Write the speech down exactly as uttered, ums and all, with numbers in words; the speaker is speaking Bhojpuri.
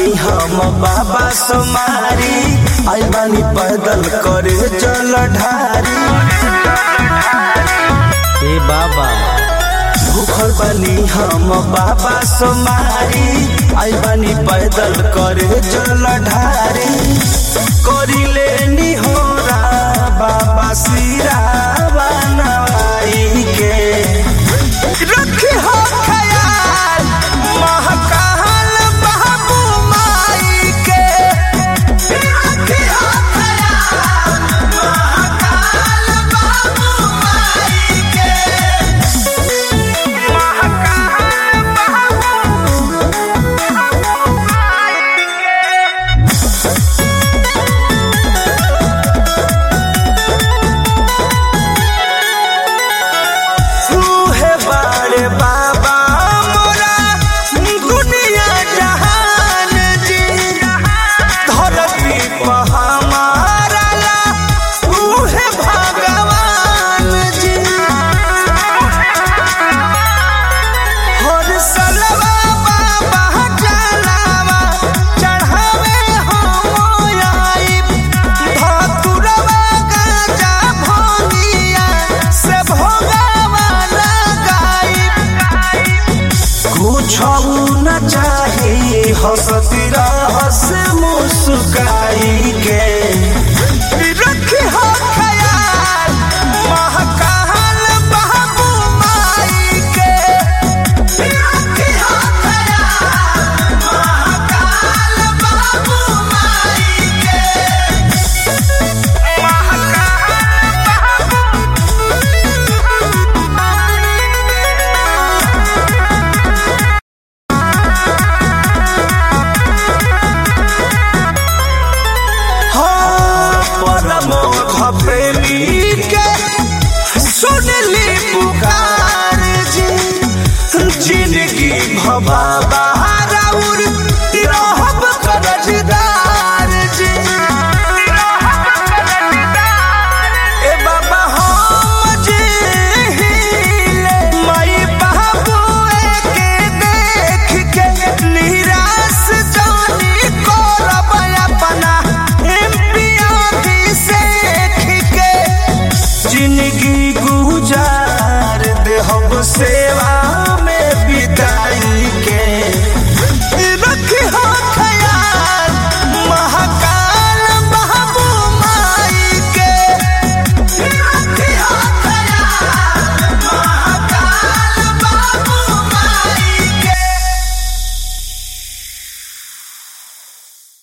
बानी हम बाबा सोमारी, आई बानी पैदल करे जल ढारी। ए बाबा भूखल बानी हम बाबा सोमारी, आई बानी पैदल करे जल ढारी। करी लेनी होरा बाबा सिरा बनवाई के, रखी हो ख्याल महाकाल बाबू माई के, रखी हो ख्याल महाकाल बाबू माई के, महाकाल बाबू माई के। बड़े बाबा मोरा दुनिया जहान जी, धरती पर हमारा ला उहे भगवान जी। हर सलवा बाबा जलावा चढ़ावे हम आइब, धतुरवा गाजा भोगिया से भोगावा लगाइब। कुछ न चाही हंसती रहस मुस्काई के, रखी हो ख्याल महाकाल बाबू माई के, रखी हो ख्याल महाकाल बाबू माई के, महाकाल परमोध प्रेमी के सुनली पुकार जी, जिंदगी भबाबा राउर रहब करजदार जी। ए बाबा हम जिहिले माई बाबू के देख के, निराश जानी करब अपना जिंदगी गुजार दे हम सेवा में बिता